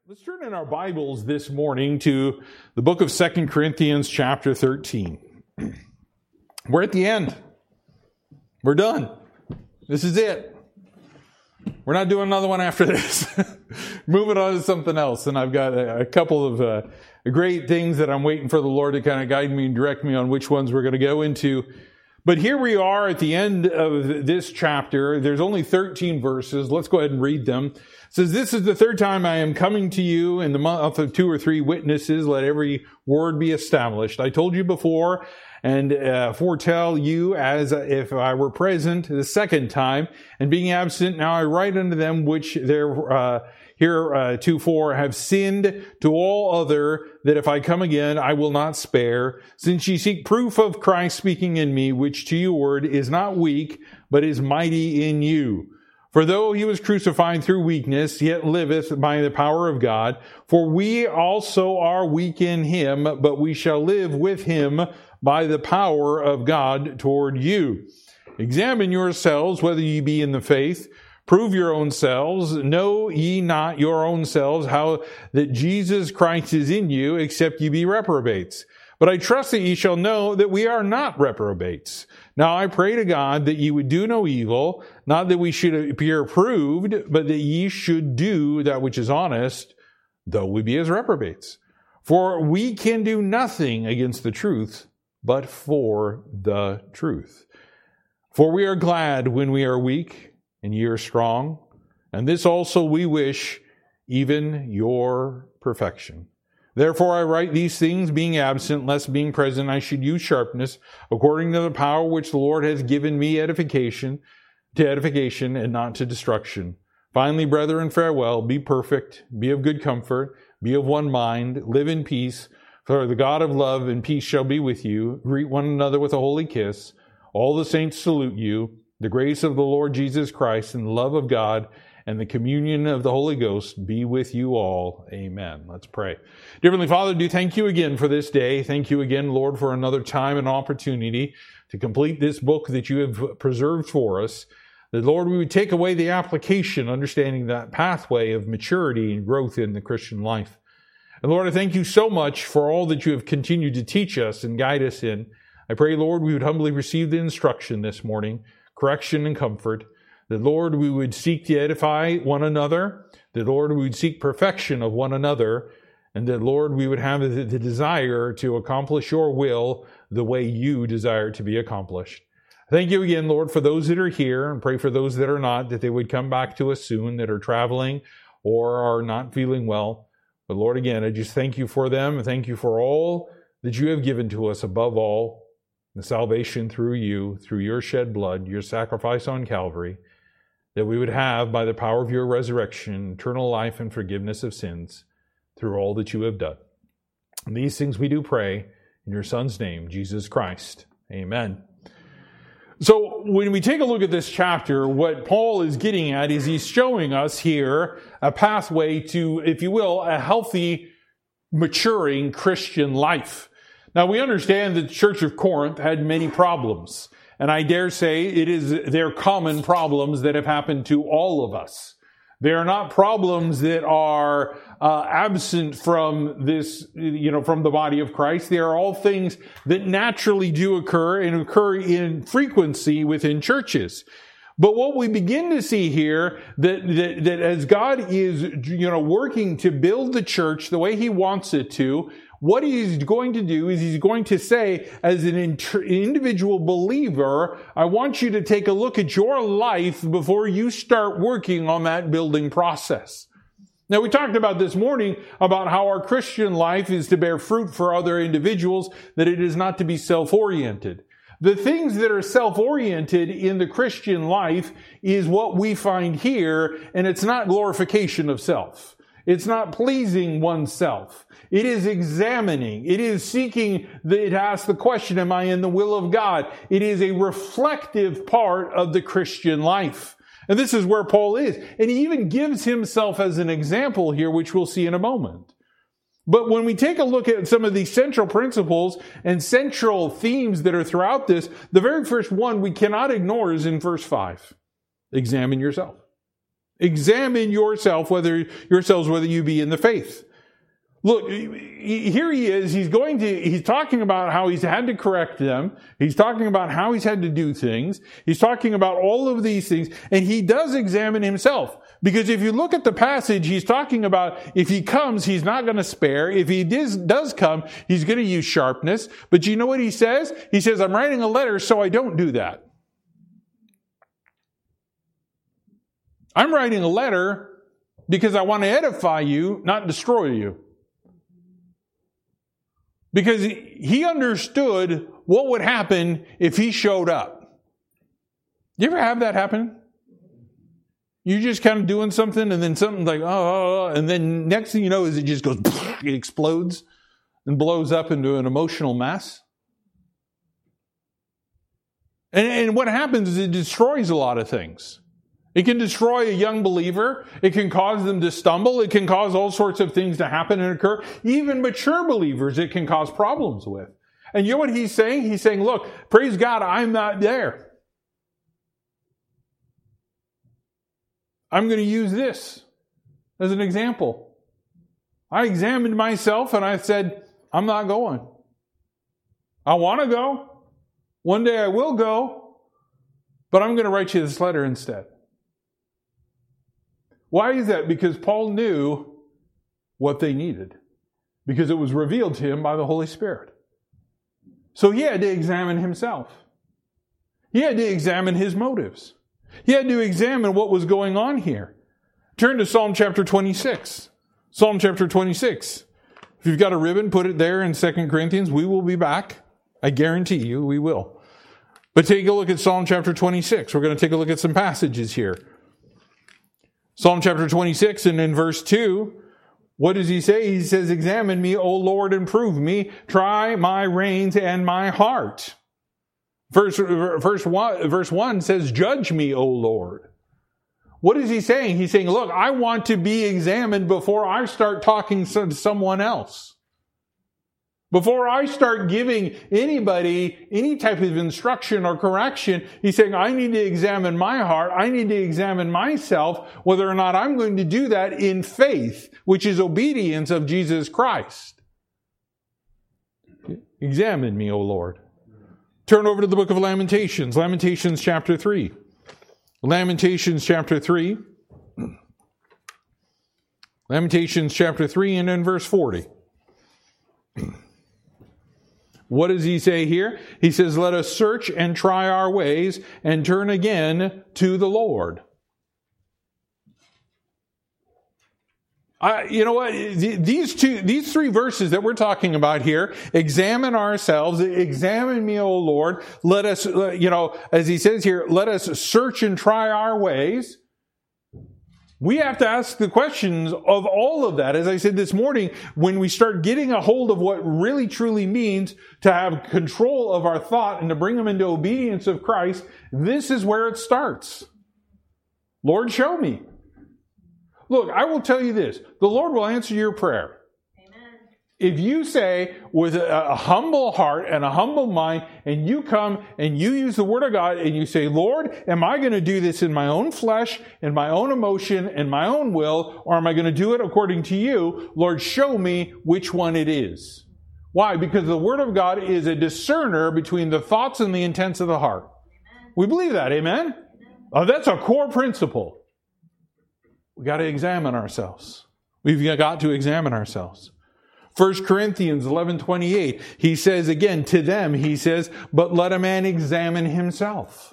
Let's turn in our Bibles this morning to the book of 2 Corinthians chapter 13. We're at the end. We're done. This is it. We're not doing another one after this. Moving on to something else. And I've got a couple of great things that I'm waiting for the Lord to kind of guide me and direct me on which ones we're going to go into. But here we are at the end of this chapter. There's only 13 verses. Let's go ahead and read them. It says, "This is the third time I am coming to you in the mouth of 2 or 3 witnesses. Let every word be established. I told you before and foretell you as if I were present the second time. And being absent, now I write unto them which heretofore have sinned to all other, that if I come again, I will not spare. Since ye seek proof of Christ speaking in me, which to your word is not weak, but is mighty in you. For though he was crucified through weakness, yet liveth by the power of God. For we also are weak in him, but we shall live with him by the power of God toward you. Examine yourselves whether ye be in the faith. Prove your own selves. Know ye not your own selves how that Jesus Christ is in you, except ye be reprobates. But I trust that ye shall know that we are not reprobates. Now I pray to God that ye would do no evil, not that we should appear approved, but that ye should do that which is honest, though we be as reprobates. For we can do nothing against the truth, but for the truth. For we are glad when we are weak, and ye are strong. And this also we wish, even your perfection. Therefore I write these things, being absent, lest being present I should use sharpness, according to the power which the Lord hath given me edification, and not to destruction. Finally, brethren, farewell. Be perfect, be of good comfort, be of one mind, live in peace. For the God of love and peace shall be with you. Greet one another with a holy kiss. All the saints salute you. The grace of the Lord Jesus Christ and the love of God and the communion of the Holy Ghost be with you all. Amen." Let's pray. Dear Heavenly Father, do thank you again for this day. Thank you again, Lord, for another time and opportunity to complete this book that you have preserved for us. That, Lord, we would take away the application, understanding that pathway of maturity and growth in the Christian life. And Lord, I thank you so much for all that you have continued to teach us and guide us in. I pray, Lord, we would humbly receive the instruction this morning, correction and comfort. That, Lord, we would seek to edify one another. That, Lord, we would seek perfection of one another. And that, Lord, we would have the desire to accomplish your will the way you desire to be accomplished. Thank you again, Lord, for those that are here, and pray for those that are not, that they would come back to us soon, that are traveling or are not feeling well. But Lord, again, I just thank you for them, and thank you for all that you have given to us, above all, the salvation through you, through your shed blood, your sacrifice on Calvary, that we would have, by the power of your resurrection, eternal life and forgiveness of sins through all that you have done. And these things we do pray in your Son's name, Jesus Christ. Amen. So when we take a look at this chapter, what Paul is getting at is he's showing us here a pathway to, if you will, a healthy, maturing Christian life. Now we understand that the Church of Corinth had many problems, and I dare say it is their common problems that have happened to all of us. They are not problems that are absent from this, from the body of Christ. They are all things that naturally do occur and occur in frequency within churches. But what we begin to see here, that as God is, working to build the church the way He wants it to, what He's going to do is He's going to say, as an individual believer, I want you to take a look at your life before you start working on that building process. Now, we talked about this morning about how our Christian life is to bear fruit for other individuals, that it is not to be self-oriented. The things that are self-oriented in the Christian life is what we find here, and it's not glorification of self. It's not pleasing oneself. It is examining. It is seeking, it asks the question, am I in the will of God? It is a reflective part of the Christian life. And this is where Paul is. And he even gives himself as an example here, which we'll see in a moment. But when we take a look at some of these central principles and central themes that are throughout this, the very first one we cannot ignore is in verse 5. Examine yourself. Examine yourselves whether you be in the faith. Look, here he is. He's talking about how he's had to correct them. He's talking about how he's had to do things. He's talking about all of these things. And he does examine himself. Because if you look at the passage, he's talking about if he comes, he's not going to spare. If he does come, he's going to use sharpness. But you know what he says? He says, I'm writing a letter so I don't do that. I'm writing a letter because I want to edify you, not destroy you. Because he understood what would happen if he showed up. You ever have that happen? You're just kind of doing something and then something like, and then next thing you know is it just goes, it explodes and blows up into an emotional mess. And what happens is it destroys a lot of things. It can destroy a young believer. It can cause them to stumble. It can cause all sorts of things to happen and occur. Even mature believers, it can cause problems with. And you know what he's saying? He's saying, look, praise God, I'm not there. I'm going to use this as an example. I examined myself and I said, I'm not going. I want to go. One day I will go, but I'm going to write you this letter instead. Why is that? Because Paul knew what they needed. Because it was revealed to him by the Holy Spirit. So he had to examine himself. He had to examine his motives. He had to examine what was going on here. Turn to Psalm chapter 26. Psalm chapter 26. If you've got a ribbon, put it there in 2 Corinthians. We will be back. I guarantee you we will. But take a look at Psalm chapter 26. We're going to take a look at some passages here. Psalm chapter 26 and in verse 2, what does he say? He says, examine me, O Lord, and prove me. Try my reins and my heart. Verse 1 says, judge me, O Lord. What is he saying? He's saying, look, I want to be examined before I start talking to someone else. Before I start giving anybody any type of instruction or correction, he's saying, I need to examine my heart. I need to examine myself, whether or not I'm going to do that in faith, which is obedience of Jesus Christ. Examine me, O Lord. Turn over to the book of Lamentations. Lamentations chapter 3. Lamentations chapter 3. Lamentations chapter 3 and in verse 40. What does he say here? He says, let us search and try our ways and turn again to the Lord. You know what? These three verses that we're talking about here, examine ourselves, examine me, O Lord. Let us, as he says here, let us search and try our ways. We have to ask the questions of all of that. As I said this morning, when we start getting a hold of what really truly means to have control of our thought and to bring them into obedience of Christ, this is where it starts. Lord, show me. Look, I will tell you this. The Lord will answer your prayer. If you say with a humble heart and a humble mind, and you come and you use the Word of God and you say, Lord, am I going to do this in my own flesh, in my own emotion, in my own will, or am I going to do it according to you? Lord, show me which one it is. Why? Because the Word of God is a discerner between the thoughts and the intents of the heart. Amen. We believe that, amen? That's a core principle. We've got to examine ourselves. We've got to examine ourselves. 1 Corinthians 11:28, he says again, to them, he says, but let a man examine himself.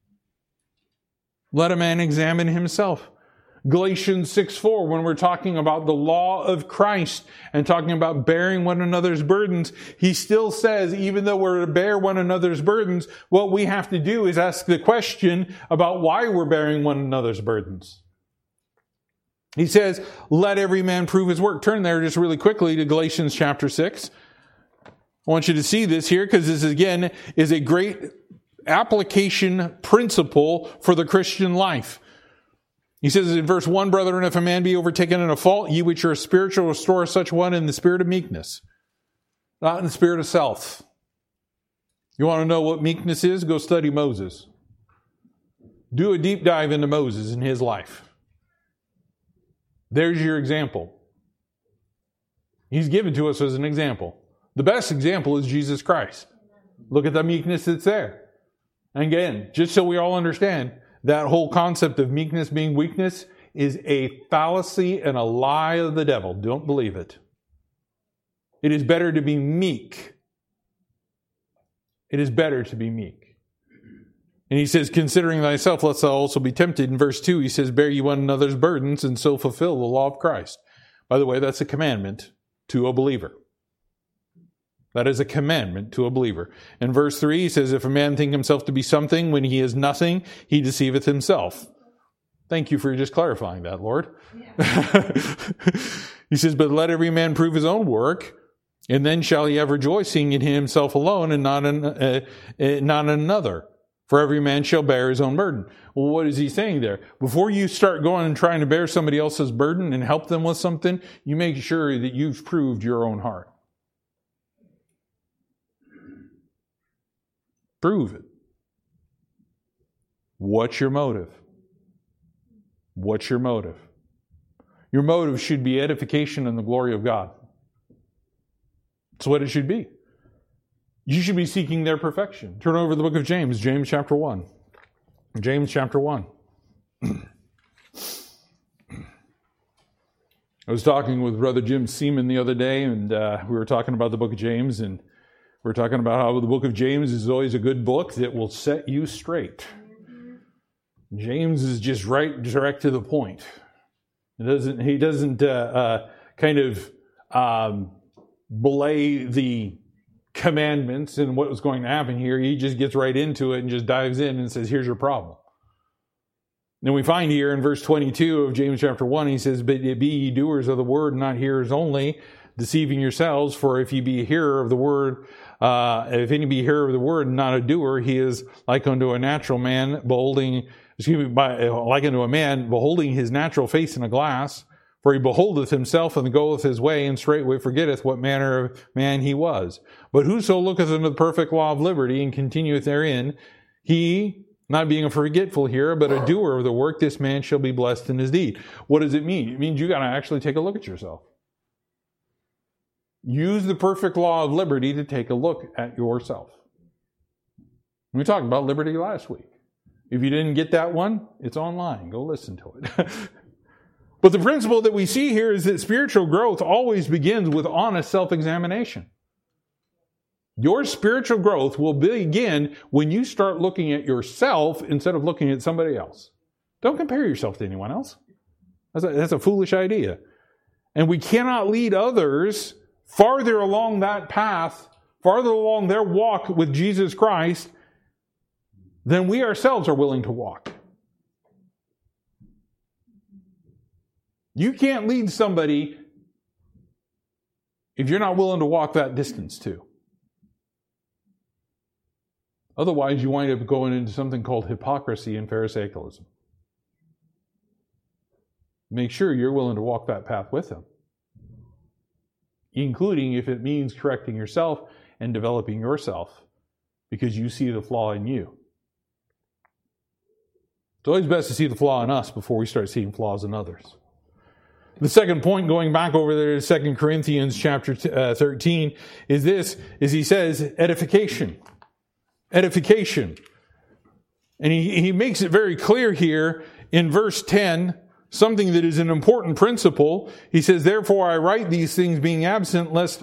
Let a man examine himself. Galatians 6:4, when we're talking about the law of Christ and talking about bearing one another's burdens, he still says, even though we're to bear one another's burdens, what we have to do is ask the question about why we're bearing one another's burdens. He says, let every man prove his work. Turn there just really quickly to Galatians chapter 6. I want you to see this here because this, again, is a great application principle for the Christian life. He says in verse 1, brethren, if a man be overtaken in a fault, ye which are spiritual, restore such one in the spirit of meekness, not in the spirit of self. You want to know what meekness is? Go study Moses. Do a deep dive into Moses and his life. There's your example. He's given to us as an example. The best example is Jesus Christ. Look at the meekness that's there. And again, just so we all understand, that whole concept of meekness being weakness is a fallacy and a lie of the devil. Don't believe it. It is better to be meek. It is better to be meek. And he says, considering thyself, lest thou also be tempted. In verse 2, he says, bear ye one another's burdens, and so fulfill the law of Christ. By the way, that's a commandment to a believer. That is a commandment to a believer. In verse 3, he says, if a man think himself to be something when he is nothing, he deceiveth himself. Thank you for just clarifying that, Lord. Yeah. He says, but let every man prove his own work, and then shall he have rejoicing in himself alone and not in another. For every man shall bear his own burden. Well, what is he saying there? Before you start going and trying to bear somebody else's burden and help them with something, you make sure that you've proved your own heart. Prove it. What's your motive? What's your motive? Your motive should be edification and the glory of God. That's what it should be. You should be seeking their perfection. Turn over to the book of James, James chapter 1. James chapter 1. I was talking with Brother Jim Seaman the other day, and we were talking about the book of James, and we were talking about how the book of James is always a good book that will set you straight. James is just right, direct to the point. He doesn't kind of belay the commandments and what was going to happen here. He just gets right into it and just dives in and says, here's your problem. And we find here in verse 22 of James chapter 1, he says, but be ye doers of the word, not hearers only, deceiving yourselves. For if ye be a hearer of the word, if any be a hearer of the word, and not a doer, he is like unto a natural man like unto a man beholding his natural face in a glass. For he beholdeth himself and goeth his way, and straightway forgetteth what manner of man he was. But whoso looketh into the perfect law of liberty, and continueth therein, he, not being a forgetful hearer, but a doer of the work, this man shall be blessed in his deed. What does it mean? It means you got to actually take a look at yourself. Use the perfect law of liberty to take a look at yourself. We talked about liberty last week. If you didn't get that one, it's online. Go listen to it. But the principle that we see here is that spiritual growth always begins with honest self-examination. Your spiritual growth will begin when you start looking at yourself instead of looking at somebody else. Don't compare yourself to anyone else. That's a foolish idea. And we cannot lead others farther along that path, farther along their walk with Jesus Christ, than we ourselves are willing to walk. You can't lead somebody if you're not willing to walk that distance too. Otherwise, you wind up going into something called hypocrisy and Pharisaicalism. Make sure you're willing to walk that path with them, including if it means correcting yourself and developing yourself because you see the flaw in you. It's always best to see the flaw in us before we start seeing flaws in others. The second point, going back over there to 2 Corinthians chapter 13, is he says, edification. Edification. And he makes it very clear here in verse 10, something that is an important principle. He says, therefore I write these things being absent, lest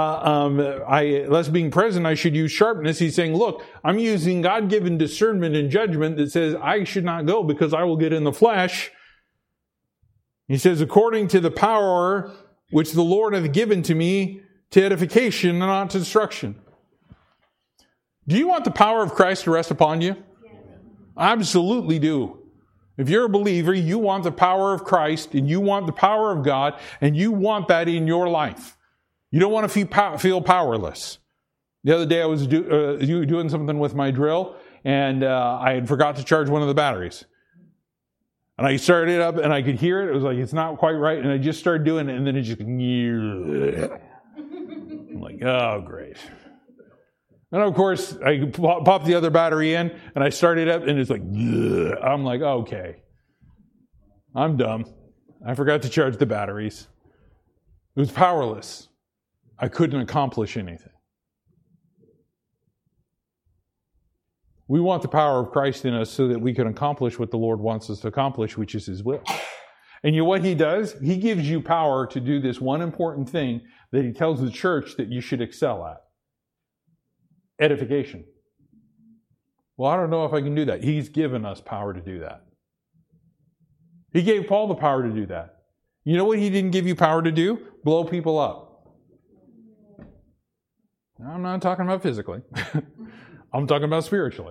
being present I should use sharpness. He's saying, look, I'm using God-given discernment and judgment that says I should not go because I will get in the flesh. He says, according to the power which the Lord hath given to me to edification and not to destruction. Do you want the power of Christ to rest upon you? Yes. I absolutely do. If you're a believer, you want the power of Christ and you want the power of God and you want that in your life. You don't want to feel powerless. The other day I was doing something with my drill and I had forgot to charge one of the batteries. And I started it up and I could hear it. It was like, it's not quite right. And I just started doing it and then it just, I'm like, oh, great. And of course, I popped the other battery in and I started up and it's like, I'm like, okay, I'm dumb. I forgot to charge the batteries. It was powerless. I couldn't accomplish anything. We want the power of Christ in us so that we can accomplish what the Lord wants us to accomplish, which is His will. And you know what He does? He gives you power to do this one important thing that He tells the church that you should excel at. Edification. Well, I don't know if I can do that. He's given us power to do that. He gave Paul the power to do that. You know what He didn't give you power to do? Blow people up. Now, I'm not talking about physically. I'm talking about spiritually.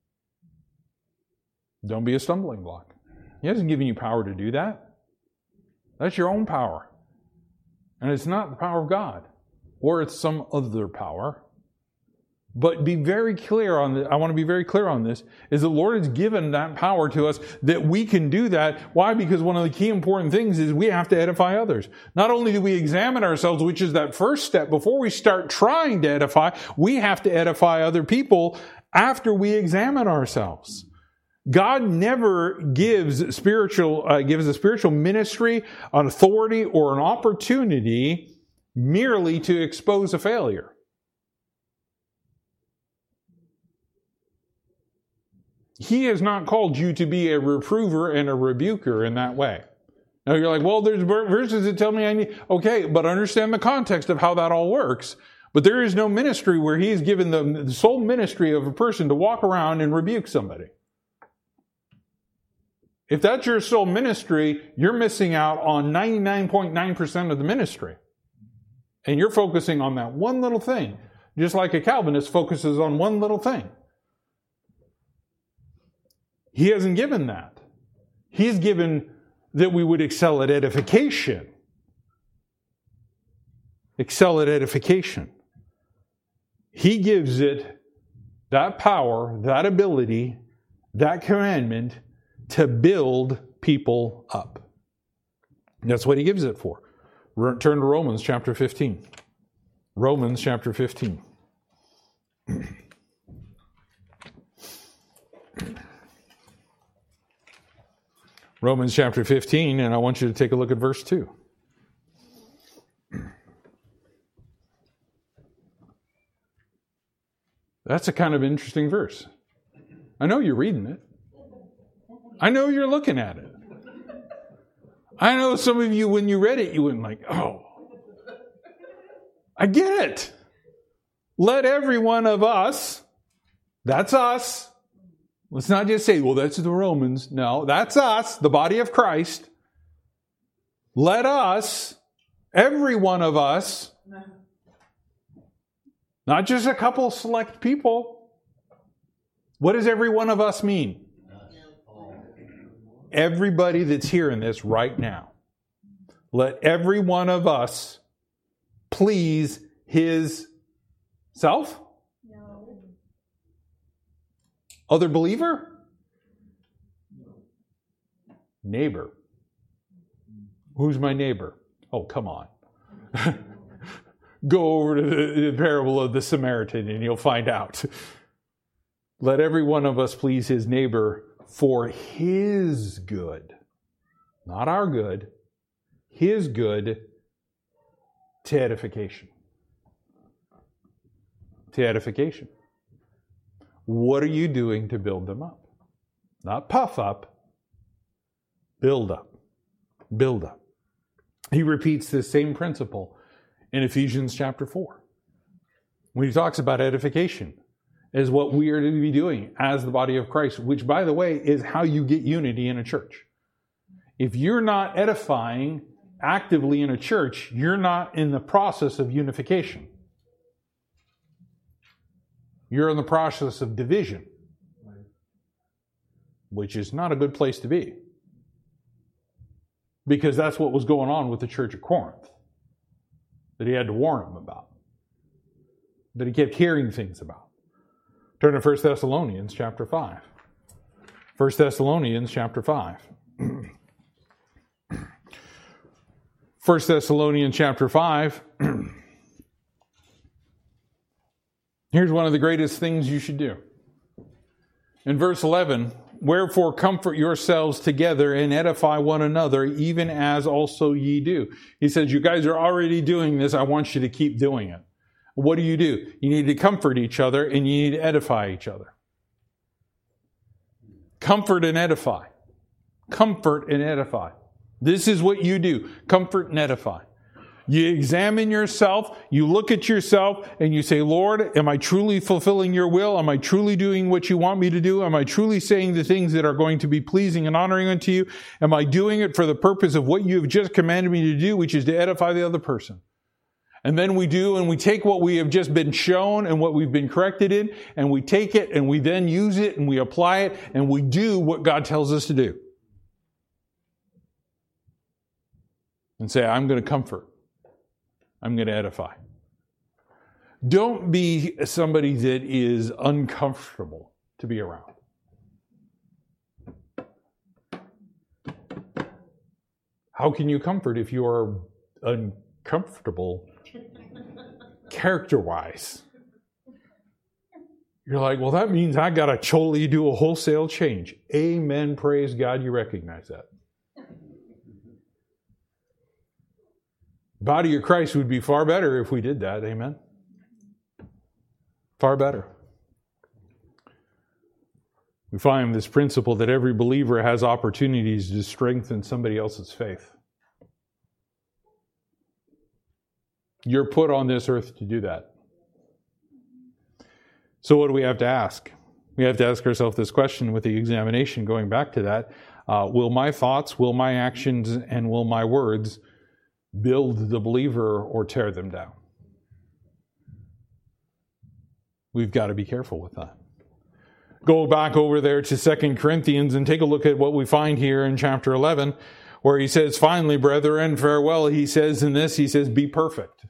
Don't be a stumbling block. He hasn't given you power to do that. That's your own power. And it's not the power of God. Or it's some other power. But be very clear on this. I want to be very clear on this, is the Lord has given that power to us that we can do that. Why? Because one of the key important things is we have to edify others. Not only do we examine ourselves, which is that first step, before we start trying to edify, we have to edify other people after we examine ourselves. God never gives a spiritual ministry, an authority, or an opportunity merely to expose a failure. He has not called you to be a reprover and a rebuker in that way. Now you're like, well, there's verses that tell me I need... Okay, but understand the context of how that all works. But there is no ministry where He's given the sole ministry of a person to walk around and rebuke somebody. If that's your sole ministry, you're missing out on 99.9% of the ministry. And you're focusing on that one little thing. Just like a Calvinist focuses on one little thing. He hasn't given that. He's given that we would excel at edification. Excel at edification. He gives it that power, that ability, that commandment to build people up. That's what He gives it for. Turn to Romans chapter 15. Romans chapter 15. Romans chapter 15, and I want you to take a look at verse 2. That's a kind of interesting verse. I know you're reading it. I know you're looking at it. I know some of you, when you read it, you went like, oh, I get it. Let every one of us, that's us. Let's not just say, well, that's the Romans. No, that's us, the body of Christ. Let us, every one of us, not just a couple select people. What does every one of us mean? Everybody that's hearing this right now. Let every one of us please his self? No. Other believer? Neighbor. Who's my neighbor? Oh, come on. Go over to the parable of the Samaritan and you'll find out. Let every one of us please his neighbor for his good. Not our good. His good to edification. To edification. What are you doing to build them up? Not puff up. Build up. Build up. He repeats this same principle in Ephesians chapter 4. When he talks about edification is what we are to be doing as the body of Christ, which, by the way, is how you get unity in a church. If you're not edifying actively in a church, you're not in the process of unification. You're in the process of division, which is not a good place to be. Because that's what was going on with the church of Corinth, that he had to warn them about, that he kept hearing things about. Turn to 1 Thessalonians chapter 5. 1 Thessalonians chapter 5. 1 Thessalonians chapter 5. Here's one of the greatest things you should do. In verse 11, Wherefore comfort yourselves together and edify one another, even as also ye do. He says, you guys are already doing this. I want you to keep doing it. What do? You need to comfort each other and you need to edify each other. Comfort and edify. Comfort and edify. This is what you do. Comfort and edify. You examine yourself, you look at yourself, and you say, Lord, am I truly fulfilling your will? Am I truly doing what you want me to do? Am I truly saying the things that are going to be pleasing and honoring unto you? Am I doing it for the purpose of what you have just commanded me to do, which is to edify the other person? And then we do, and we take what we have just been shown and what we've been corrected in, and we take it, and we then use it, and we apply it, and we do what God tells us to do. And say, I'm going to comfort. I'm going to edify. Don't be somebody that is uncomfortable to be around. How can you comfort if you are uncomfortable character-wise? You're like, well, that means I got to totally do a wholesale change. Amen. Praise God. You recognize that. Body of Christ would be far better if we did that. Amen. Far better. We find this principle that every believer has opportunities to strengthen somebody else's faith. You're put on this earth to do that. So what do we have to ask? We have to ask ourselves this question with the examination, going back to that. Will my thoughts, will my actions, and will my words build the believer or tear them down? We've got to be careful with that. Go back over there to 2 Corinthians and take a look at what we find here in chapter 11, where he says, finally, brethren, farewell. He says in this, he says, be perfect.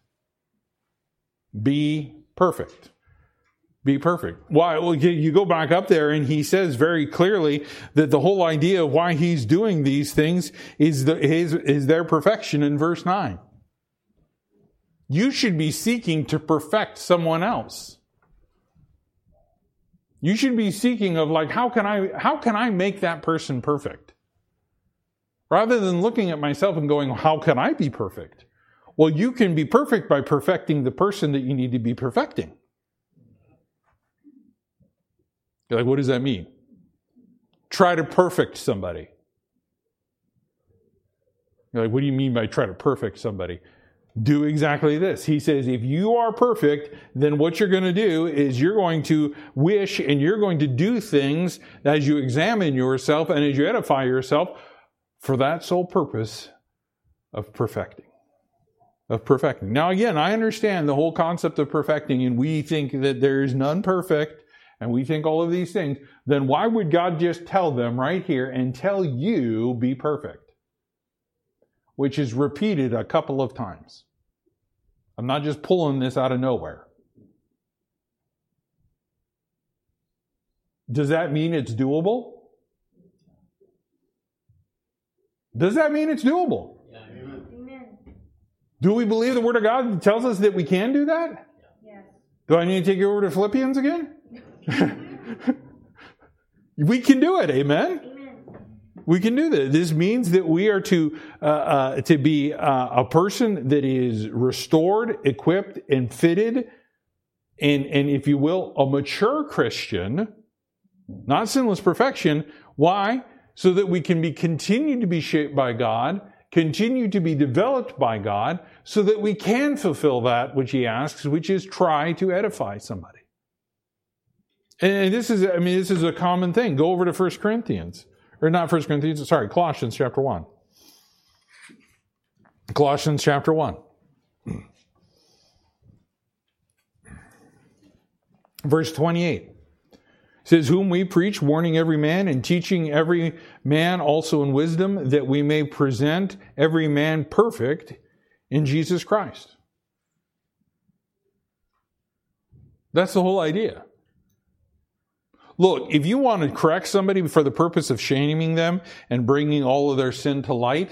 Be perfect. Be perfect. Why? Well, you go back up there and he says very clearly that the whole idea of why he's doing these things is their perfection in verse 9. You should be seeking to perfect someone else. You should be seeking of like, how can I make that person perfect? Rather than looking at myself and going, how can I be perfect? Well, you can be perfect by perfecting the person that you need to be perfecting. You're like, what does that mean? Try to perfect somebody. You're like, what do you mean by try to perfect somebody? Do exactly this. He says, if you are perfect, then what you're going to do is you're going to wish and you're going to do things as you examine yourself and as you edify yourself for that sole purpose of perfecting. Of perfecting. Now again, I understand the whole concept of perfecting, and we think that there is none perfect, and we think all of these things. Then why would God just tell them right here and tell you be perfect? Which is repeated a couple of times. I'm not just pulling this out of nowhere. Does that mean it's doable? Does that mean it's doable? Yeah, amen. Do we believe the Word of God tells us that we can do that? Yes. Do I need to take you over to Philippians again? We can do it, amen? We can do that. This means that we are to be a person that is restored, equipped, and fitted, and if you will, a mature Christian, not sinless perfection. Why? So that we can continue to be shaped by God, continue to be developed by God, so that we can fulfill that which He asks, which is try to edify somebody. And this is a common thing. Go over to 1 Corinthians. Or not 1 Corinthians, sorry, Colossians chapter 1. Colossians chapter 1. Verse 28. Says, whom we preach, warning every man and teaching every man also in wisdom, that we may present every man perfect in Jesus Christ. That's the whole idea. Look, if you want to correct somebody for the purpose of shaming them and bringing all of their sin to light,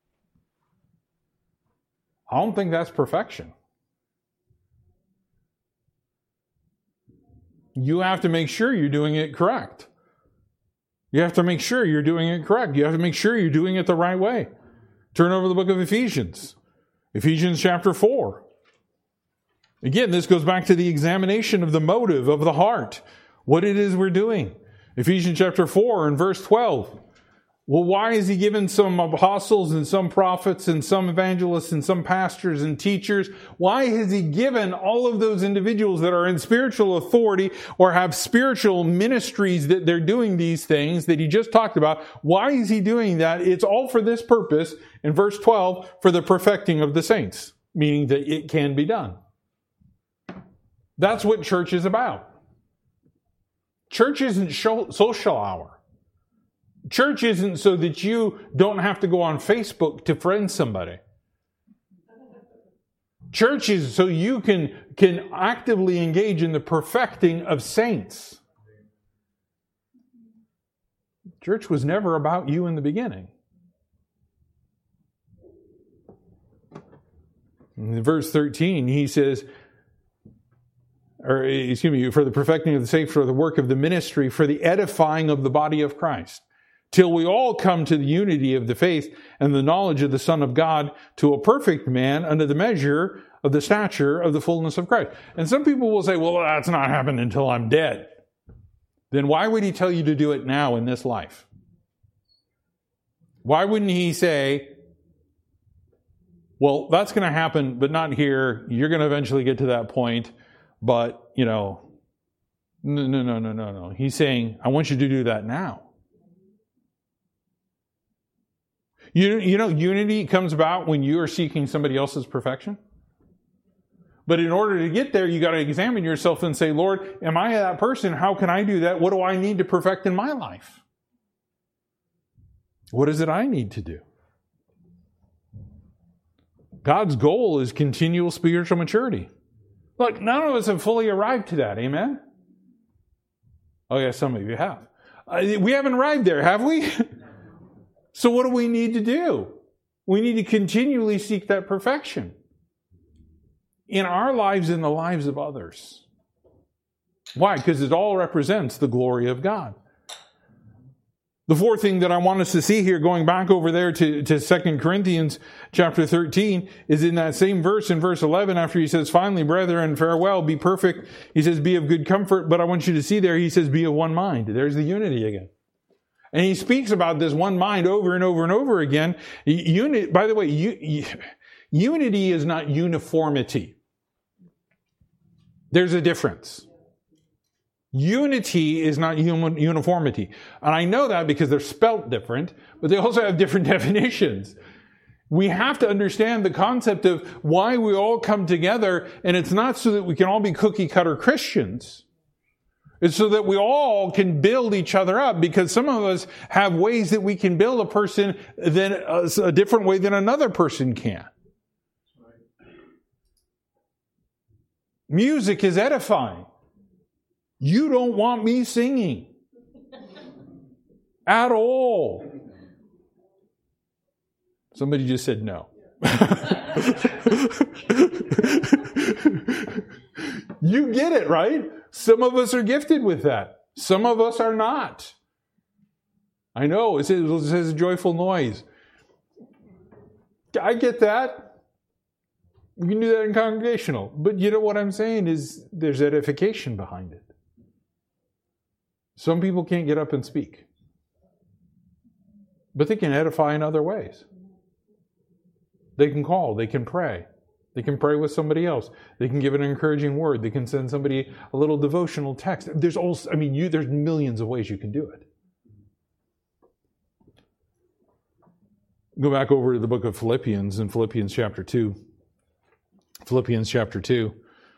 I don't think that's perfection. You have to make sure you're doing it correct. You have to make sure you're doing it correct. You have to make sure you're doing it the right way. Turn over the book of Ephesians. Ephesians chapter 4. Again, this goes back to the examination of the motive of the heart. What it is we're doing. Ephesians chapter 4 and verse 12. Well, why is he given some apostles and some prophets and some evangelists and some pastors and teachers? Why has he given all of those individuals that are in spiritual authority or have spiritual ministries that they're doing these things that he just talked about? Why is he doing that? It's all for this purpose. In verse 12, for the perfecting of the saints, meaning that it can be done. That's what church is about. Church isn't social hour. Church isn't so that you don't have to go on Facebook to friend somebody. Church is so you can actively engage in the perfecting of saints. Church was never about you in the beginning. In verse 13, he says, for the perfecting of the saints, for the work of the ministry, for the edifying of the body of Christ, till we all come to the unity of the faith and the knowledge of the Son of God, to a perfect man, under the measure of the stature of the fullness of Christ. And some people will say, well, that's not happening until I'm dead. Then why would he tell you to do it now in this life? Why wouldn't he say, well, that's going to happen, but not here. You're going to eventually get to that point. But, no. He's saying, I want you to do that now. Unity comes about when you are seeking somebody else's perfection. But in order to get there, you got to examine yourself and say, Lord, am I that person? How can I do that? What do I need to perfect in my life? What is it I need to do? God's goal is continual spiritual maturity. Look, none of us have fully arrived to that. Amen? Oh, yeah, some of you have. We haven't arrived there, have we? So what do we need to do? We need to continually seek that perfection in our lives and the lives of others. Why? Because it all represents the glory of God. The fourth thing that I want us to see here, going back over there to 2 Corinthians chapter 13, is in that same verse, in verse 11, after he says, finally, brethren, farewell, be perfect. He says, be of good comfort. But I want you to see there, he says, be of one mind. There's the unity again. And he speaks about this one mind over and over and over again. By the way, unity is not uniformity. There's a difference. Unity is not uniformity. And I know that because they're spelt different, but they also have different definitions. We have to understand the concept of why we all come together, and it's not so that we can all be cookie-cutter Christians. It's so that we all can build each other up, because some of us have ways that we can build a person a different way than another person can. Music is edifying. You don't want me singing at all. Somebody just said no. You get it, right? Some of us are gifted with that. Some of us are not. I know, it says a joyful noise. I get that. We can do that in congregational. But you know what I'm saying is there's edification behind it. Some people can't get up and speak. But they can edify in other ways. They can call. They can pray. They can pray with somebody else. They can give an encouraging word. They can send somebody a little devotional text. There's millions of ways you can do it. Go back over to the book of Philippians in Philippians chapter 2. Philippians chapter 2.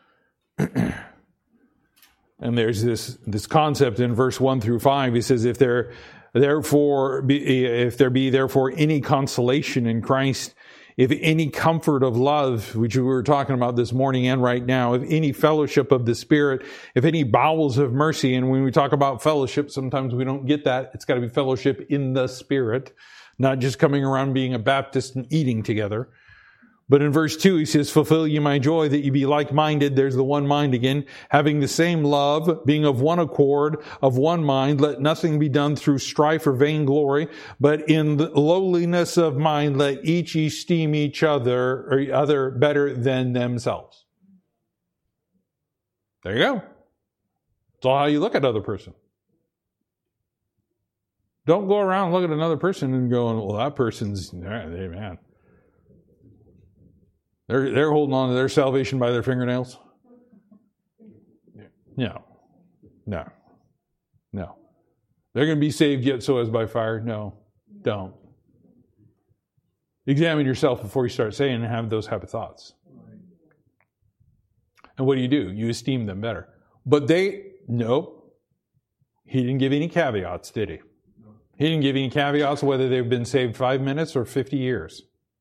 And there's this concept in verse 1 through 5. He says, if there be therefore any consolation in Christ, if any comfort of love, which we were talking about this morning and right now, if any fellowship of the Spirit, if any bowels of mercy, and when we talk about fellowship, sometimes we don't get that. It's got to be fellowship in the Spirit, not just coming around being a Baptist and eating together. But in verse 2, he says, fulfill ye my joy, that ye be like-minded. There's the one mind again. Having the same love, being of one accord, of one mind. Let nothing be done through strife or vainglory, but in the lowliness of mind, let each esteem each other better than themselves. There you go. It's all how you look at other person. Don't go around and look at another person and going, well, that person's, man. They're holding on to their salvation by their fingernails. No. They're going to be saved yet so as by fire. No, don't. Examine yourself before you start saying and have those type of thoughts. And what do? You esteem them better. But no. He didn't give any caveats, did he? He didn't give any caveats whether they've been saved 5 minutes or 50 years.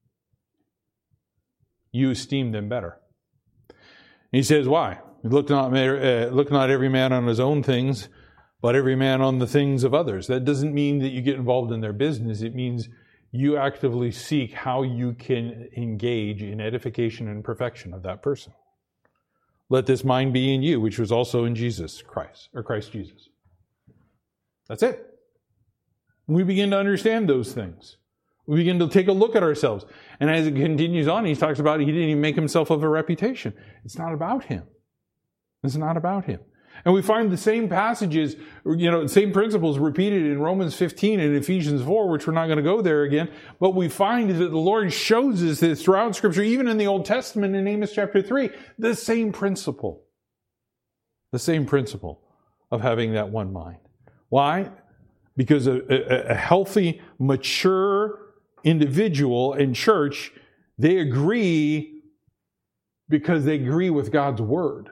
You esteem them better. He says, why? Look not every man on his own things, but every man on the things of others. That doesn't mean that you get involved in their business. It means you actively seek how you can engage in edification and perfection of that person. Let this mind be in you, which was also in Jesus Christ, or Christ Jesus. That's it. We begin to understand those things. We begin to take a look at ourselves. And as it continues on, he talks about he didn't even make himself of a reputation. It's not about him. It's not about him. And we find the same passages, same principles repeated in Romans 15 and Ephesians 4, which we're not going to go there again. But we find that the Lord shows us this throughout Scripture, even in the Old Testament in Amos chapter 3, the same principle. The same principle of having that one mind. Why? Because a healthy, mature individual in church, they agree because they agree with God's Word.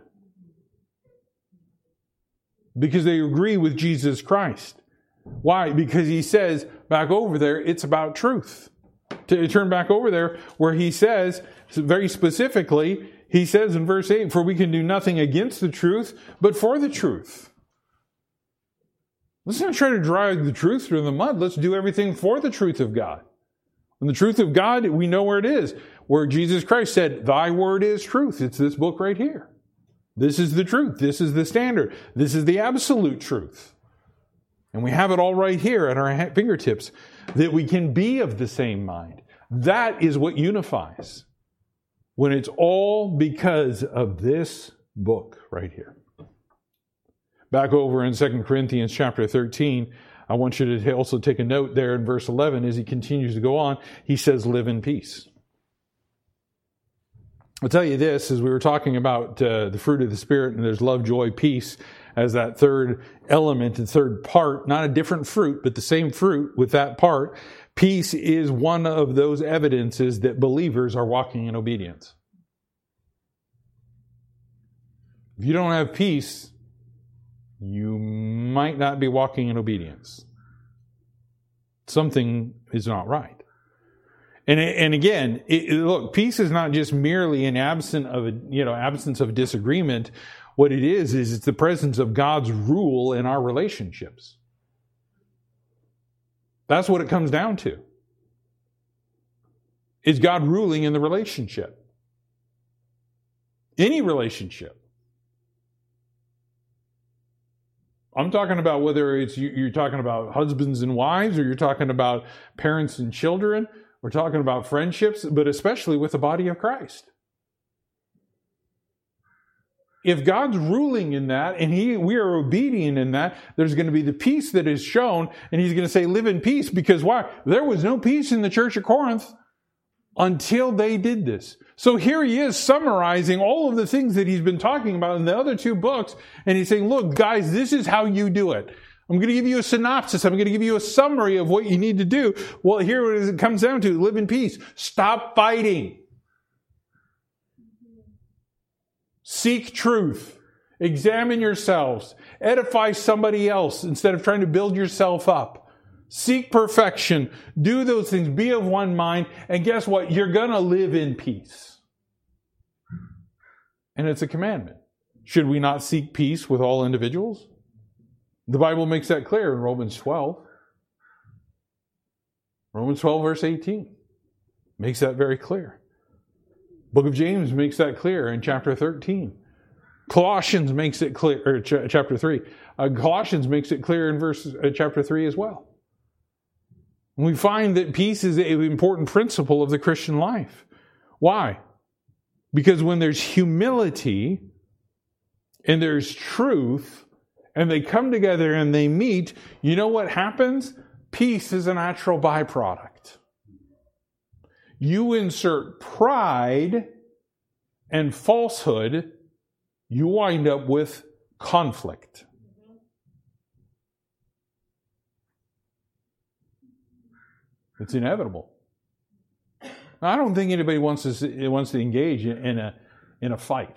Because they agree with Jesus Christ. Why? Because he says, back over there, it's about truth. To turn back over there, where he says, very specifically, he says in verse 8, for we can do nothing against the truth, but for the truth. Let's not try to drag the truth through the mud. Let's do everything for the truth of God. And the truth of God, we know where it is. Where Jesus Christ said, thy word is truth. It's this book right here. This is the truth. This is the standard. This is the absolute truth. And we have it all right here at our fingertips, that we can be of the same mind. That is what unifies. When it's all because of this book right here. Back over in 2 Corinthians chapter 13, I want you to also take a note there in verse 11 as he continues to go on. He says, live in peace. I'll tell you this, as we were talking about the fruit of the Spirit, and there's love, joy, peace as that third element and third part, not a different fruit, but the same fruit with that part. Peace is one of those evidences that believers are walking in obedience. If you don't have peace, you might not be walking in obedience. Something is not right. And again, look, peace is not just merely an absence of disagreement. What it is it's the presence of God's rule in our relationships. That's what it comes down to. Is God ruling in the relationship? Any relationship. I'm talking about whether it's you're talking about husbands and wives, or you're talking about parents and children. We're talking about friendships, but especially with the body of Christ. If God's ruling in that, and we are obedient in that, there's going to be the peace that is shown, and he's going to say, live in peace, because why? There was no peace in the church of Corinth until they did this. So here he is summarizing all of the things that he's been talking about in the other two books, and he's saying, look, guys, this is how you do it. I'm going to give you a synopsis. I'm going to give you a summary of what you need to do. Well, here it comes down to live in peace. Stop fighting. Seek truth. Examine yourselves. Edify somebody else instead of trying to build yourself up. Seek perfection. Do those things. Be of one mind. And guess what? You're going to live in peace. And it's a commandment. Should we not seek peace with all individuals? The Bible makes that clear in Romans 12. Romans 12 verse 18 makes that very clear. Book of James makes that clear in chapter 13. Colossians makes it clear, or chapter 3. Colossians makes it clear in chapter 3 as well. We find that peace is an important principle of the Christian life. Why? Because when there's humility and there's truth, and they come together and they meet, you know what happens? Peace is a natural byproduct. You insert pride and falsehood, you wind up with conflict. It's inevitable. Now, I don't think anybody wants to engage in a fight.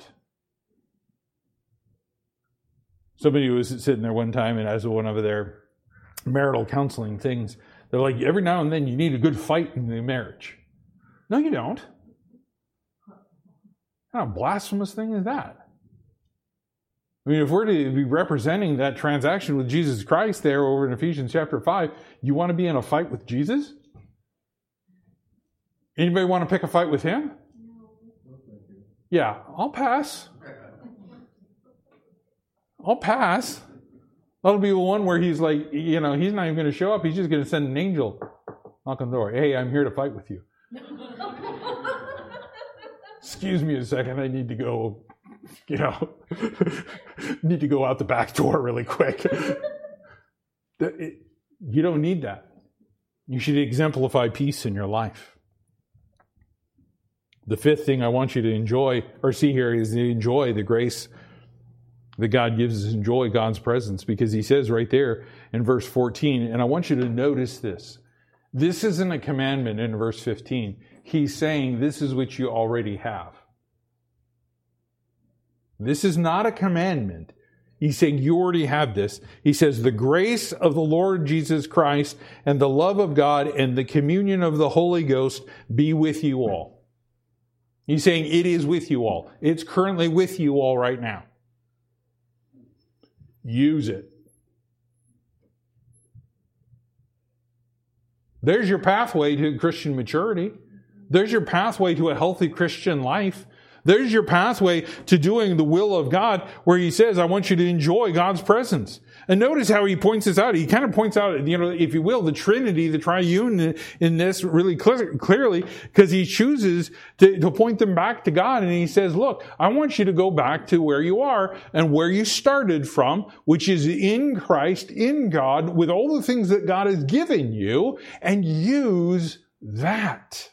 Somebody was sitting there one time, and as one of their marital counseling things, they're like, every now and then you need a good fight in the marriage. No, you don't. What kind of blasphemous thing is that? I mean, if we're to be representing that transaction with Jesus Christ there over in Ephesians chapter 5, you want to be in a fight with Jesus? Anybody want to pick a fight with him? Yeah, I'll pass. I'll pass. That'll be the one where he's like, he's not even going to show up. He's just going to send an angel, knock on the door. Hey, I'm here to fight with you. Excuse me a second. I need to go, need to go out the back door really quick. You don't need that. You should exemplify peace in your life. The fifth thing I want you to enjoy or see here is to enjoy the grace that God gives us, enjoy God's presence, because he says right there in verse 14, and I want you to notice this. This isn't a commandment in verse 15. He's saying this is what you already have. This is not a commandment. He's saying you already have this. He says the grace of the Lord Jesus Christ and the love of God and the communion of the Holy Ghost be with you all. He's saying it is with you all. It's currently with you all right now. Use it. There's your pathway to Christian maturity. There's your pathway to a healthy Christian life. There's your pathway to doing the will of God, where he says, I want you to enjoy God's presence. And notice how he points this out. He kind of points out, if you will, the Trinity, the triune in this really clearly, because he chooses to point them back to God. And he says, look, I want you to go back to where you are and where you started from, which is in Christ, in God, with all the things that God has given you, and use that.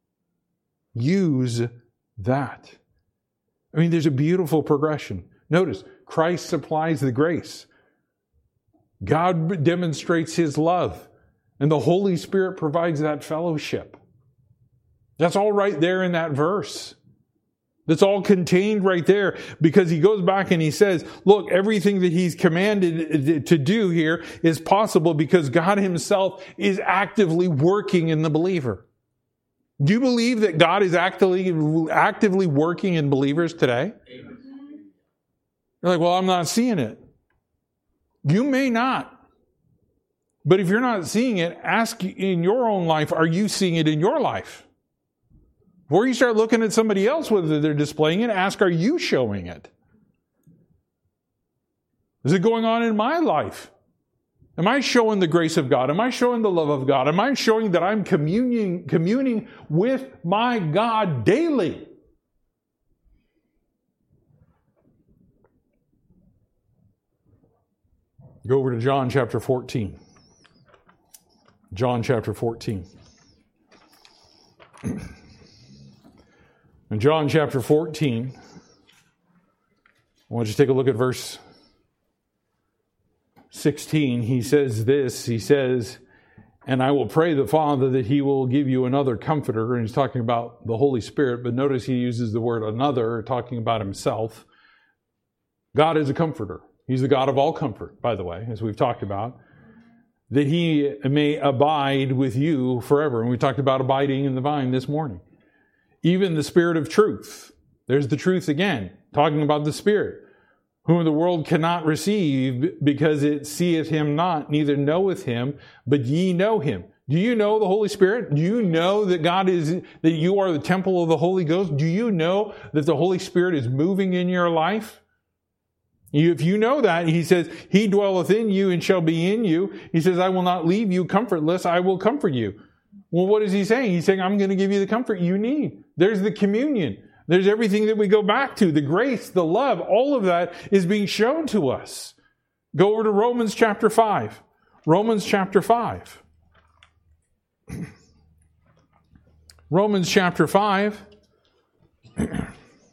Use that. I mean, there's a beautiful progression. Notice, Christ supplies the grace. God demonstrates his love. And the Holy Spirit provides that fellowship. That's all right there in that verse. That's all contained right there, because he goes back and he says, look, everything that he's commanded to do here is possible because God himself is actively working in the believer. Do you believe that God is actively working in believers today? Amen. You're like, well, I'm not seeing it. You may not. But if you're not seeing it, ask in your own life, are you seeing it in your life? Before you start looking at somebody else, whether they're displaying it, ask, are you showing it? Is it going on in my life? Am I showing the grace of God? Am I showing the love of God? Am I showing that I'm communing with my God daily? Go over to John chapter 14. John chapter 14. In John chapter 14, I want you to take a look at verse 16. He says this, he says, and I will pray the Father that he will give you another comforter. And he's talking about the Holy Spirit, but notice he uses the word another, talking about himself. God is a comforter. He's the God of all comfort, by the way, as we've talked about, that he may abide with you forever. And we talked about abiding in the vine this morning. Even the Spirit of truth. There's the truth again, talking about the Spirit, whom the world cannot receive because it seeth him not, neither knoweth him, but ye know him. Do you know the Holy Spirit? Do you know that that you are the temple of the Holy Ghost? Do you know that the Holy Spirit is moving in your life? If you know that, he says, He dwelleth in you and shall be in you. He says, I will not leave you comfortless. I will comfort you. Well, what is he saying? He's saying, I'm going to give you the comfort you need. There's the communion. There's everything that we go back to. The grace, the love, all of that is being shown to us. Go over to Romans chapter 5. Romans chapter 5. Romans chapter 5. And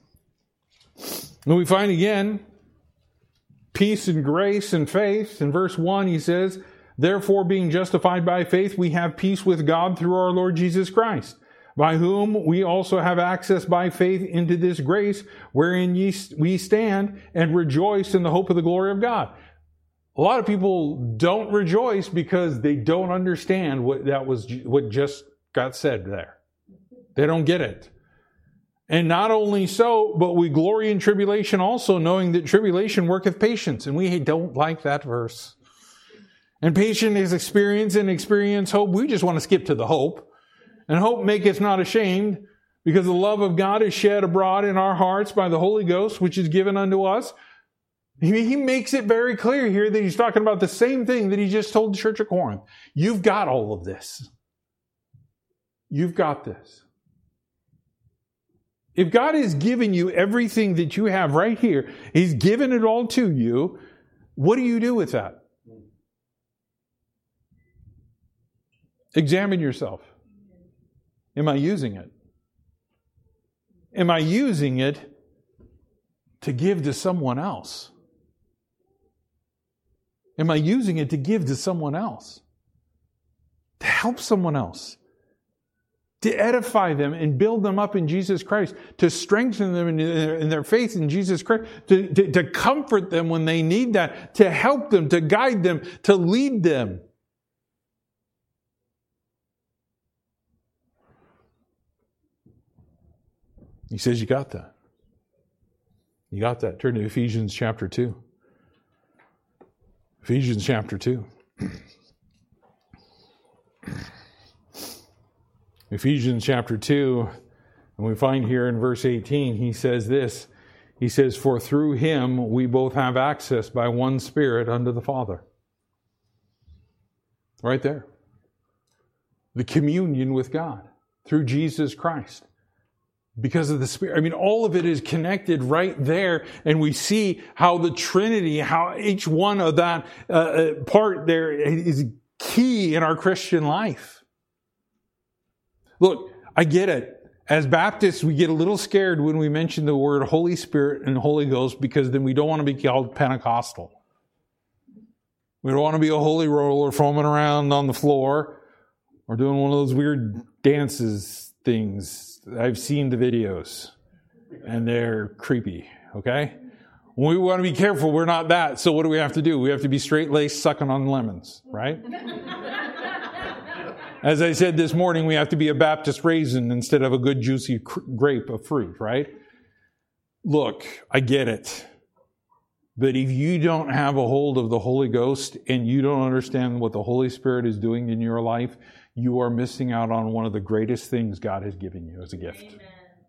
we find again peace and grace and faith. In verse 1 he says, therefore being justified by faith, we have peace with God through our Lord Jesus Christ, by whom we also have access by faith into this grace wherein we stand and rejoice in the hope of the glory of God. A lot of people don't rejoice because they don't understand what just got said there. They don't get it. And not only so, but we glory in tribulation also, knowing that tribulation worketh patience. And we don't like that verse. And patience is experience, and experience hope. We just want to skip to the hope. And hope maketh not ashamed, because the love of God is shed abroad in our hearts by the Holy Ghost, which is given unto us. He makes it very clear here that he's talking about the same thing that he just told the church of Corinth. You've got all of this. You've got this. If God has given you everything that you have right here, He's given it all to you, what do you do with that? Examine yourself. Am I using it? Am I using it to give to someone else? Am I using it to give to someone else? To help someone else? To edify them and build them up in Jesus Christ, to strengthen them in their faith in Jesus Christ, to comfort them when they need that, to help them, to guide them, to lead them. He says you got that. You got that. Turn to Ephesians chapter 2. Ephesians chapter 2. Ephesians chapter 2, and we find here in verse 18, he says this. He says, for through Him we both have access by one Spirit unto the Father. Right there. The communion with God through Jesus Christ. Because of the Spirit. I mean, all of it is connected right there. And we see how the Trinity, how each one of that part there is key in our Christian life. Look, I get it. As Baptists, we get a little scared when we mention the word Holy Spirit and Holy Ghost because then we don't want to be called Pentecostal. We don't want to be a holy roller foaming around on the floor or doing one of those weird dances things. I've seen the videos and they're creepy, okay? We want to be careful. We're not that. So what do we have to do? We have to be straight-laced sucking on lemons, right? As I said this morning, we have to be a Baptist raisin instead of a good juicy grape of fruit, right? Look, I get it. But if you don't have a hold of the Holy Ghost and you don't understand what the Holy Spirit is doing in your life, you are missing out on one of the greatest things God has given you as a gift. Amen.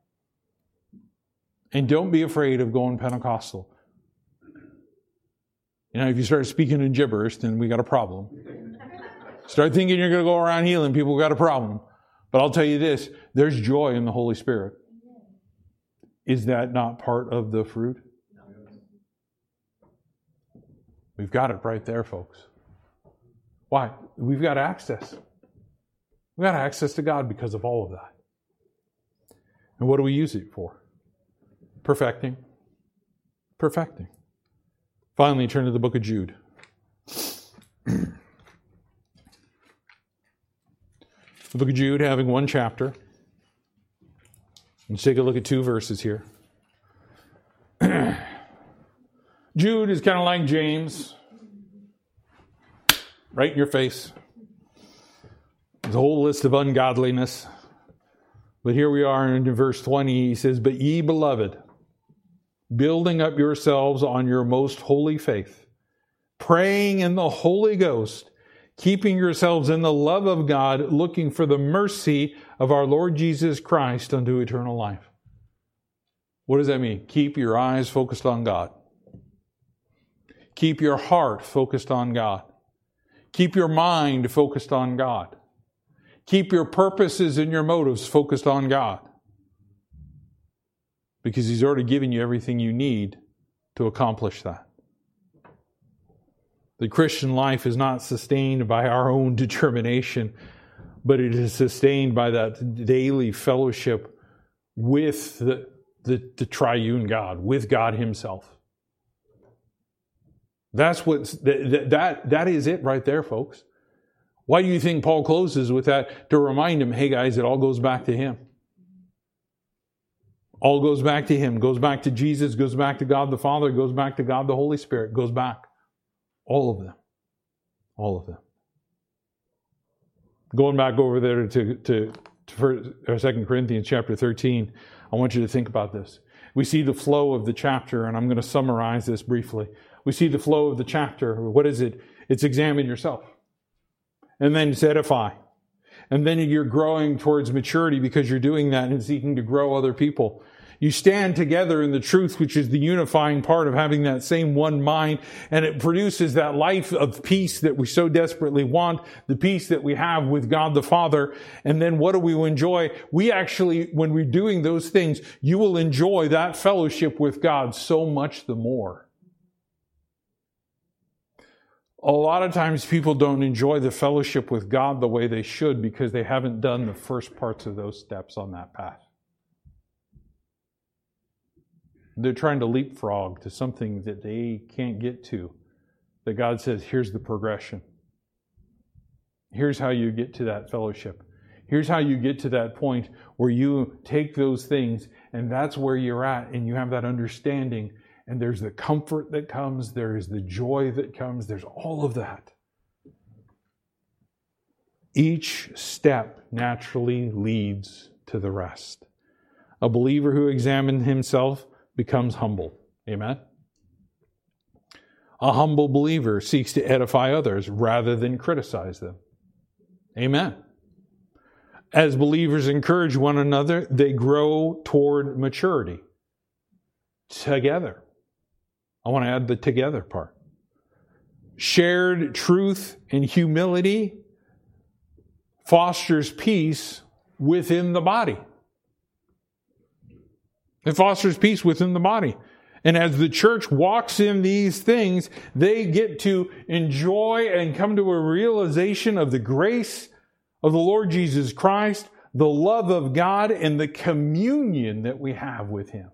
And don't be afraid of going Pentecostal. You know, if you start speaking in gibberish, then we got a problem. Start thinking you're going to go around healing people, got a problem. But I'll tell you this, there's joy in the Holy Spirit. Is that not part of the fruit? We've got it right there, folks. Why? We've got access. We've got access to God because of all of that. And what do we use it for? Perfecting. Perfecting. Finally, turn to the book of Jude. The book of Jude having one chapter. Let's take a look at 2 verses here. Jude is kind of like James. Right in your face. There's a whole list of ungodliness. But here we are in verse 20. He says, but ye beloved, building up yourselves on your most holy faith, praying in the Holy Ghost, keeping yourselves in the love of God, looking for the mercy of our Lord Jesus Christ unto eternal life. What does that mean? Keep your eyes focused on God. Keep your heart focused on God. Keep your mind focused on God. Keep your purposes and your motives focused on God. Because He's already given you everything you need to accomplish that. The Christian life is not sustained by our own determination, but it is sustained by that daily fellowship with the triune God, with God Himself. That's that is it right there, folks. Why do you think Paul closes with that? To remind him, hey guys, it all goes back to Him. All goes back to Him. Goes back to Jesus, goes back to God the Father, goes back to God the Holy Spirit, goes back. All of them. All of them. Going back over there to 2 Corinthians chapter 13, I want you to think about this. We see the flow of the chapter, and I'm going to summarize this briefly. We see the flow of the chapter. What is it? It's examine yourself. And then it's edify. And then you're growing towards maturity because you're doing that and seeking to grow other people. You stand together in the truth, which is the unifying part of having that same one mind, and it produces that life of peace that we so desperately want, the peace that we have with God the Father. And then what do we enjoy? We actually, when we're doing those things, you will enjoy that fellowship with God so much the more. A lot of times people don't enjoy the fellowship with God the way they should because they haven't done the first parts of those steps on that path. They're trying to leapfrog to something that they can't get to. That God says, here's the progression. Here's how you get to that fellowship. Here's how you get to that point where you take those things and that's where you're at and you have that understanding. And there's the comfort that comes. There is the joy that comes. There's all of that. Each step naturally leads to the rest. A believer who examines himself becomes humble. Amen? A humble believer seeks to edify others rather than criticize them. Amen? As believers encourage one another, they grow toward maturity. Together. I want to add the together part. Shared truth and humility fosters peace within the body. It fosters peace within the body. And as the church walks in these things, they get to enjoy and come to a realization of the grace of the Lord Jesus Christ, the love of God, and the communion that we have with Him.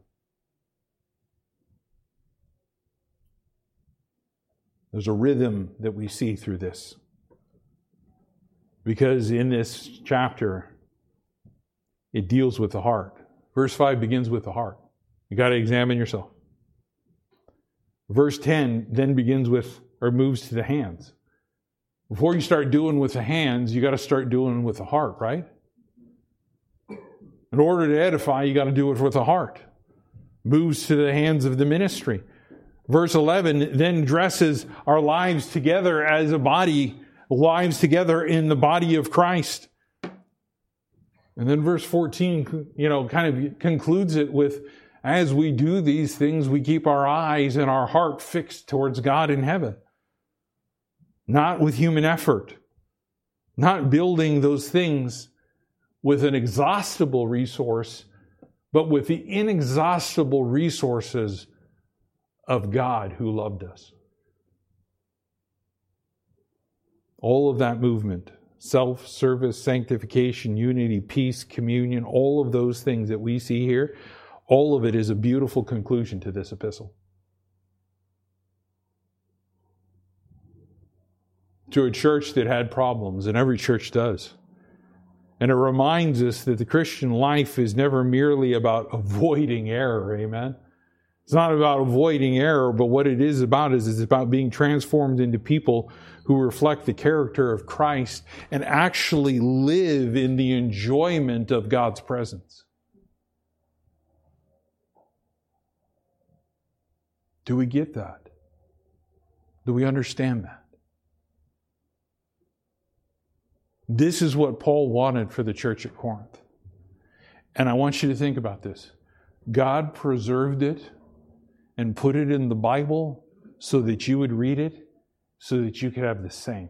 There's a rhythm that we see through this. Because in this chapter, it deals with the heart. Verse 5 begins with the heart. You got to examine yourself. Verse 10 then begins with, or moves to the hands. Before you start doing with the hands, you got to start doing with the heart, right? In order to edify, you got to do it with the heart. Moves to the hands of the ministry. Verse 11 then dresses our lives together as a body, lives together in the body of Christ. And then verse 14, kind of concludes it with, as we do these things, we keep our eyes and our heart fixed towards God in heaven. Not with human effort. Not building those things with an exhaustible resource, but with the inexhaustible resources of God who loved us. All of that movement, self-service, sanctification, unity, peace, communion, all of those things that we see here, all of it is a beautiful conclusion to this epistle. To a church that had problems, and every church does. And it reminds us that the Christian life is never merely about avoiding error, amen? It's not about avoiding error, but what it is about is it's about being transformed into people who reflect the character of Christ and actually live in the enjoyment of God's presence. Do we get that? Do we understand that? This is what Paul wanted for the church at Corinth. And I want you to think about this. God preserved it and put it in the Bible so that you would read it, so that you could have the same.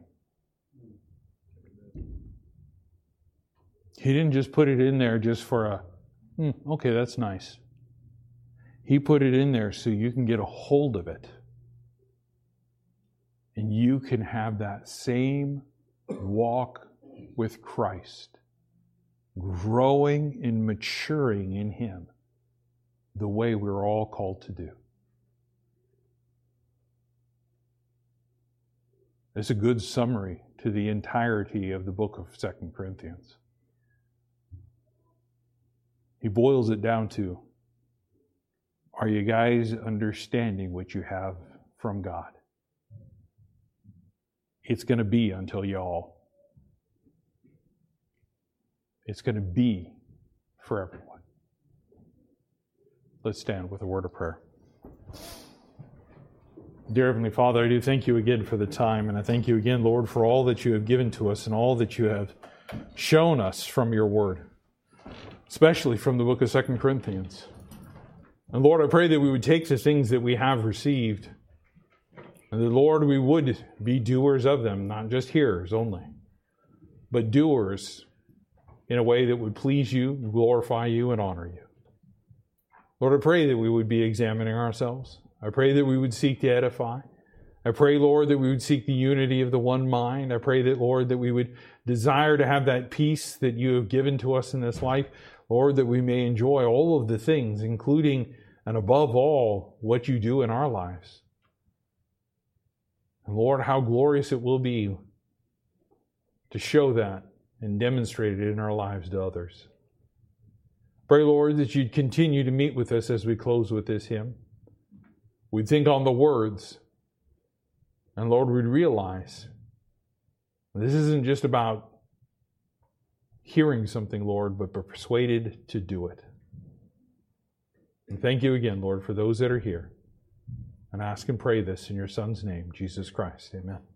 He didn't just put it in there just for okay, that's nice. He put it in there so you can get a hold of it. And you can have that same walk with Christ, growing and maturing in Him the way we're all called to do. It's a good summary to the entirety of the book of 2 Corinthians. He boils it down to, are you guys understanding what you have from God? It's going to be until y'all. It's going to be for everyone. Let's stand with a word of prayer. Dear Heavenly Father, I do thank you again for the time, and I thank you again, Lord, for all that you have given to us and all that you have shown us from your word, especially from the book of 2 Corinthians. And Lord, I pray that we would take the things that we have received, and that, Lord, we would be doers of them, not just hearers only, but doers in a way that would please you, glorify you, and honor you. Lord, I pray that we would be examining ourselves. I pray that we would seek to edify. I pray, Lord, that we would seek the unity of the one mind. I pray that, Lord, that we would desire to have that peace that you have given to us in this life. Lord, that we may enjoy all of the things, including and above all, what you do in our lives. And Lord, how glorious it will be to show that and demonstrate it in our lives to others. Pray, Lord, that you'd continue to meet with us as we close with this hymn. We'd think on the words. And Lord, we'd realize this isn't just about hearing something, Lord, but persuaded to do it. And thank you again, Lord, for those that are here. And ask and pray this in your Son's name, Jesus Christ. Amen.